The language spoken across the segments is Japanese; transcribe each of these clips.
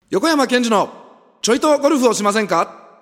横山健二のちょいとゴルフをしませんか。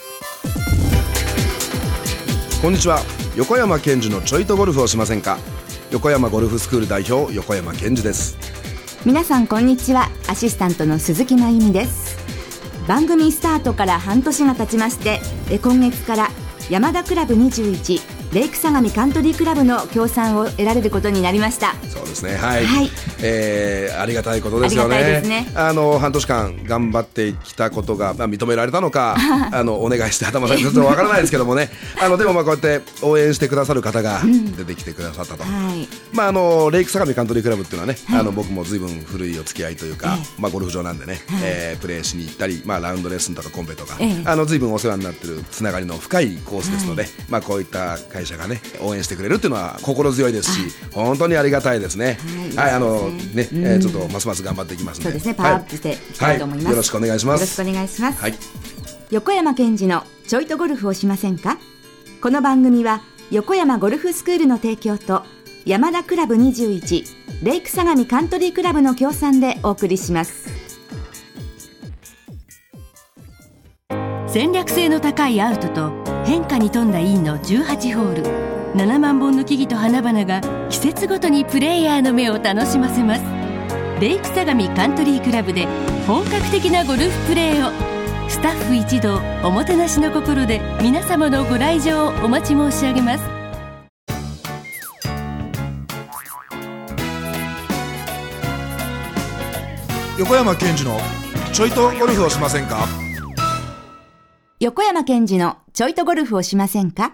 こんにちは、横山健二のちょいとゴルフをしませんか。横山ゴルフスクール代表、横山健二です。 皆さんこんにちは、アシスタントの鈴木真由美です。番組スタートから半年が経ちまして、今月から山田クラブ21レイク相模カントリークラブの協賛を得られることになりました。 そうですね、はい、はい。ありがたいことですよね。 ありがたいですね。 半年間頑張ってきたことが、認められたのかお願いして頭さんちょっとわからないですけどもねでもこうやって応援してくださる方が出てきてくださったと、はい。レイク相模カントリークラブっていうのはね、はい、僕も随分古いお付き合いというか、ゴルフ場なんでね、プレーしに行ったり、ラウンドレッスンとかコンペとか、随分お世話になってるつながりの深いコースですので、こういった会社がね応援してくれるっていうのは心強いですし、本当にありがたいですね。はい、ちょっとますます頑張っていきますので、 そうですね、パワーアップしていきたいと思います。 よろしくお願いします。 よろしくお願いします。 はい、 横山健二のちょいとゴルフをしませんか。この番組は横山ゴルフスクールの提供と山田クラブ21レイク相模カントリークラブの協賛でお送りします。 戦略性の高いアウトと変化に富んだインの18ホール、7万本の木々と花々が季節ごとにプレイヤーの目を楽しませます。レイク相模カントリークラブで本格的なゴルフプレーを、スタッフ一同おもてなしの心で皆様のご来場をお待ち申し上げます。 横山健二のちょいとゴルフをしませんか。 横山健二のちょいとゴルフをしませんか。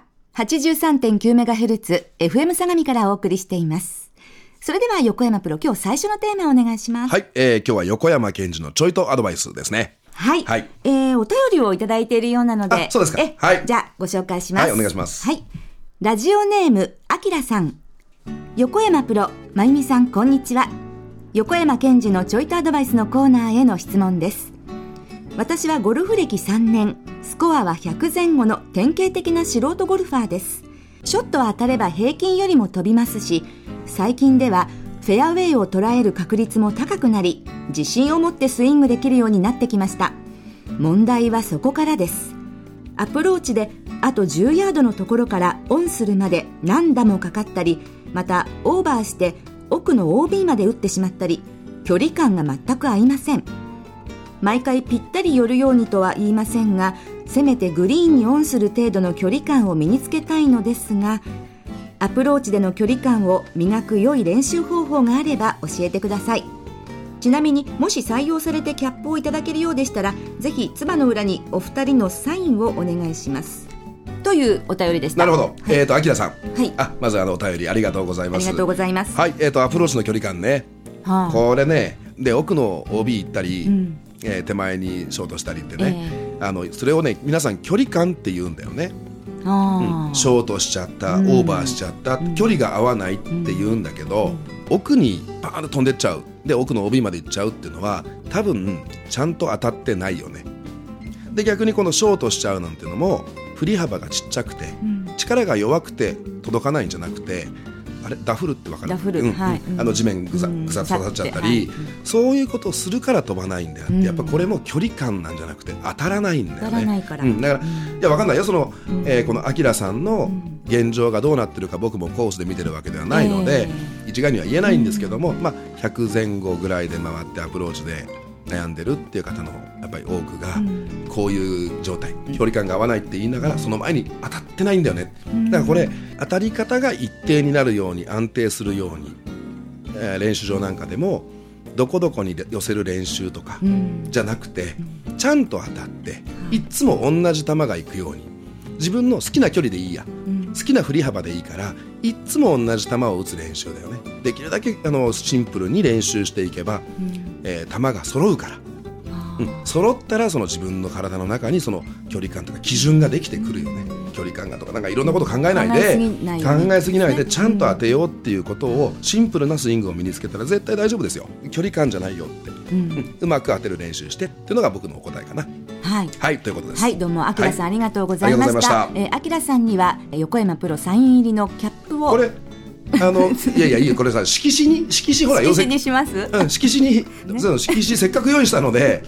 83.9MHz FM 相模からお送りしています。それでは横山プロ、今日最初のテーマをお願いします。 はい、今日は横山健二のちょいとアドバイスですね。 はい、はい。お便りをいただいているようなので、 そうですか。はい、 じゃあご紹介します。 はい、お願いします。 はい、ラジオネームあきらさん。横山プロ、まゆみさん、こんにちは。横山健二のちょいとアドバイスのコーナーへの質問です。私はゴルフ歴3年、スコアは100前後の典型的な素人ゴルファーです。ショットは当たれば平均よりも飛びますし、最近ではフェアウェイを捉える確率も高くなり、自信を持ってスイングできるようになってきました。問題はそこからです。アプローチであと10ヤードのところからオンするまで何打もかかったり、またオーバーして奥の OB まで打ってしまったり、距離感が全く合いません。毎回ぴったり寄るようにとは言いませんが、せめてグリーンにオンする程度の距離感を身につけたいのですが、アプローチでの距離感を磨く良い練習方法があれば教えてください。ちなみにもし採用されてキャップをいただけるようでしたら、ぜひつばの裏にお二人のサインをお願いします、というお便りでした。 なるほど、はい、あきらさん、 はい、 まずお便りありがとうございます。 ありがとうございます。 はい、アプローチの距離感ね、これね、で奥の OB 行ったり、手前にショートしたりってね、それをね皆さん距離感って言うんだよね。ショートしちゃった、オーバーしちゃった、距離が合わないって言うんだけど、奥にバーンと飛んでっちゃう、で奥の OB まで行っちゃうっていうのは多分ちゃんと当たってないよね。で逆にこのショートしちゃうなんていうのも振り幅がちっちゃくて、力が弱くて届かないんじゃなくて、あれダフルって分かる？ ダフル、はい、 地面ぐさっと刺さっちゃったり、そういうことをするから飛ばないんであって、やっぱこれも距離感なんじゃなくて当たらないんだよね。 当たらないから、 だから、いや分かんないよ、このアキラさんの現状がどうなってるか僕もコースで見てるわけではないので、一概には言えないんですけども、100前後ぐらいで回ってアプローチで悩んでるっていう方のやっぱり多くがこういう状態、距離感が合わないって言いながらその前に当たってないんだよね。だからこれ当たり方が一定になるように、安定するように、練習場なんかでもどこどこに寄せる練習とかじゃなくて、ちゃんと当たっていつも同じ球が行くように、自分の好きな距離でいいや、好きな振り幅でいいからいつも同じ球を打つ練習だよね。できるだけシンプルに練習していけば、球が揃うから、揃ったらその自分の体の中にその距離感とか基準ができてくるよね。距離感がとかなんかいろんなこと考えないで、考えすぎないでちゃんと当てようっていうことを、シンプルなスイングを身につけたら絶対大丈夫ですよ。距離感じゃないよって、うまく当てる練習してっていうのが僕のお答えかな。 はい、 はい、ということです。 はい、どうもあきらさん、ありがとうございました。あきらさんには横山プロサイン入りのキャップを、 これいやいいよ、これさ、色紙ほら色紙にします？ 色紙せっかく用意したので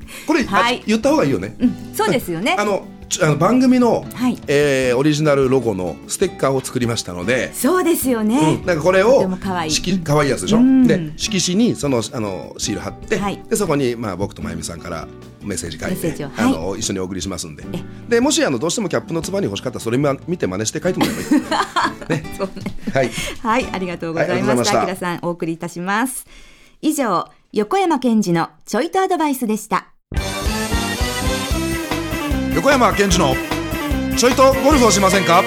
これ、 はい、 言った方がいいよね、 そうですよね。 番組の、 はい、 オリジナルロゴのステッカーを作りましたので。 そうですよね、 なんかこれをかわいいやつでしょ、で色紙にそのシール貼って、はい、でそこに、僕とまゆみさんからメッセージ書いて、一緒にお送りしますんで、でもしどうしてもキャップのつばに欲しかったらそれ見て真似して書いてもらえばいいね。そうね、はい、はい、 ありがとうございました。あきらさんお送りいたします。以上、横山健二のちょいとアドバイスでした。 横山健二のちょいとゴルフをしませんか。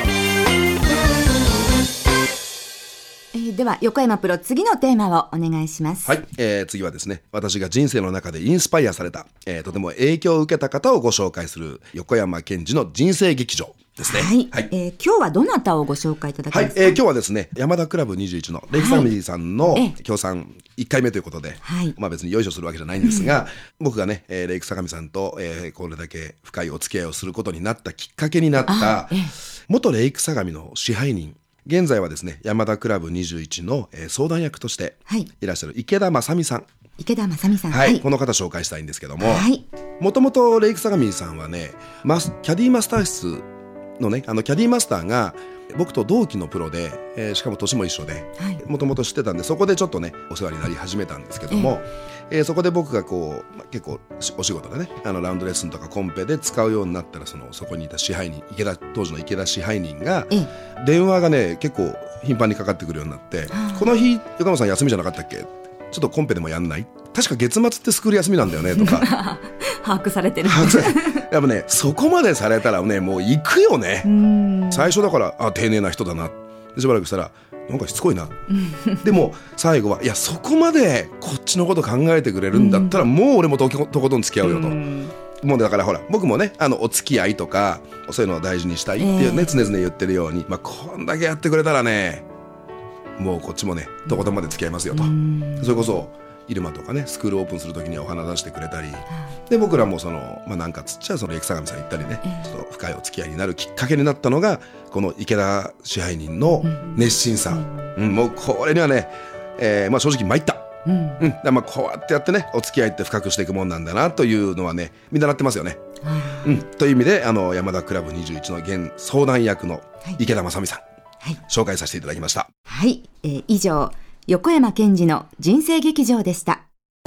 では横山プロ、次のテーマをお願いします。 はい、次はですね、私が人生の中でインスパイアされた、とても影響を受けた方をご紹介する横山健二の人生劇場ですね。 はい、はい、今日はどなたをご紹介いただけますか。 はい、今日はですね、山田クラブ21のレイクサミーさんの協賛1回目ということで、はい、別によいしょするわけじゃないんですが、僕がね、レイク相模さんと、これだけ深いお付き合いをすることになったきっかけになった元レイク相模の支配人、現在はですね、山田クラブ21の、相談役としていらっしゃる池田正美さん、 池田正美さん、 はい、この方紹介したいんですけども、もともとレイク相模さんはね、キャディマスター室のね、キャディマスターが僕と同期のプロで、しかも年も一緒でもともと知ってたんで、そこでちょっとねお世話になり始めたんですけども、そこで僕がこう、結構お仕事でね、ラウンドレッスンとかコンペで使うようになったら、そこにいた支配人、当時の池田支配人が電話がね結構頻繁にかかってくるようになって、この日横山さん休みじゃなかったっけ、ちょっとコンペでもやんない、確か月末ってスクール休みなんだよねとか把握されてるやっぱね、そこまでされたらね、もう行くよね。最初だから丁寧な人だな、しばらくしたらなんかしつこいなでも最後は、いやそこまでこっちのこと考えてくれるんだったら、もう俺もとことん付き合うよと。もうだからほら、僕もね、お付き合いとかそういうのを大事にしたいっていうね、常々言ってるように、こんだけやってくれたらね、もうこっちもねとことんまで付き合いますよと。それこそ入間とかね、スクールオープンするときにはお花出してくれたり、で僕らもなんかつっちゃレイク相模さん行ったりね、ちょっと深いお付き合いになるきっかけになったのがこの池田支配人の熱心さ、もうこれにはね、正直参った、こうやってやってね、お付き合いって深くしていくもんなんだなというのはね、見習ってますよね。という意味で山田クラブ21の現相談役の池田正美さん、紹介させていただきました。 はい、以上横山健二の人生劇場でした。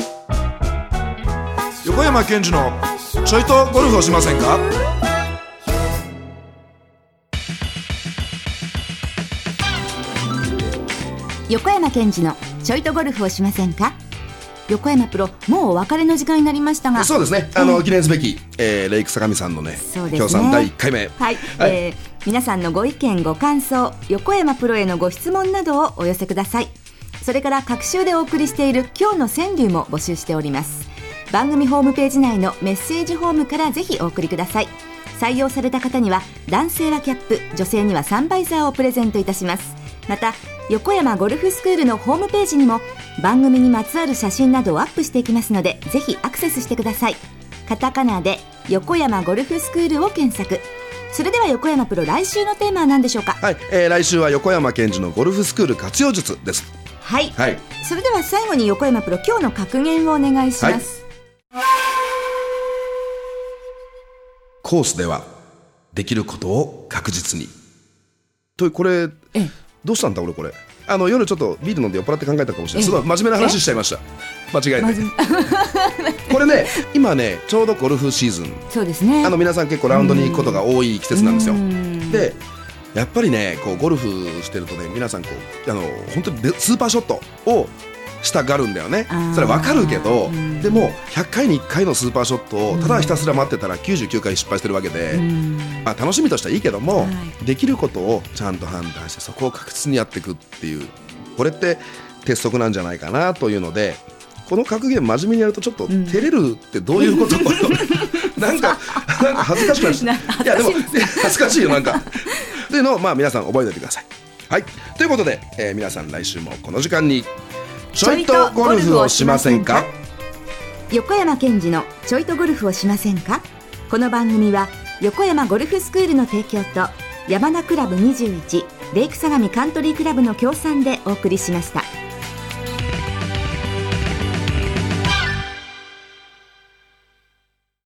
横山健二のちょいとゴルフをしませんか。 横山健二のちょいとゴルフをしませんか。横山プロ、もうお別れの時間になりましたが、 そうですね、記念すべき、レイク相模さんのね、協賛第1回目、 皆さんのご意見ご感想、横山プロへのご質問などをお寄せください。それから各週でお送りしている今日の川柳も募集しております。番組ホームページ内のメッセージフォームからぜひお送りください。採用された方には男性はキャップ、女性にはサンバイザーをプレゼントいたします。また横山ゴルフスクールのホームページにも番組にまつわる写真などをアップしていきますので、ぜひアクセスしてください。カタカナで横山ゴルフスクールを検索。それでは横山プロ、来週のテーマは何でしょうか。 来週は横山健二のゴルフスクール活用術です。はい、 それでは最後に横山プロ、今日の格言をお願いします。 コースではできることを確実にと。これどうしたんだ俺、これ夜ちょっとビール飲んで酔っ払って考えたかもしれない。すごい真面目な話しちゃいました、間違えてこれね、今ねちょうどゴルフシーズン。そうですね、皆さん結構ラウンドに行くことが多い季節なんですよ。でやっぱりね、こうゴルフしてるとね、皆さんこう本当にスーパーショットをしたがるんだよね。それは分かるけど、でも100回に1回のスーパーショットをただひたすら待ってたら99回失敗してるわけで、楽しみとしてはいいけども、できることをちゃんと判断して、そこを確実にやっていくっていう、これって鉄則なんじゃないかなというので、この格言真面目にやるとちょっと照れるってどういうこと、なんか恥ずかしくなっちゃう。いやでも恥ずかしいよ、なんかっていうのを皆さん覚えておいてください。はい、ということで、皆さん来週もこの時間にちょいとゴルフをしませんか。 横山健二のちょいとゴルフをしませんか。この番組は横山ゴルフスクールの提供と山田クラブ21レイク相模カントリークラブの協賛でお送りしました。